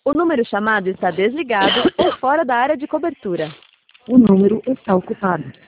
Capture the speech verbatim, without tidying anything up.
O número chamado está desligado ou fora da área de cobertura. O número está ocupado.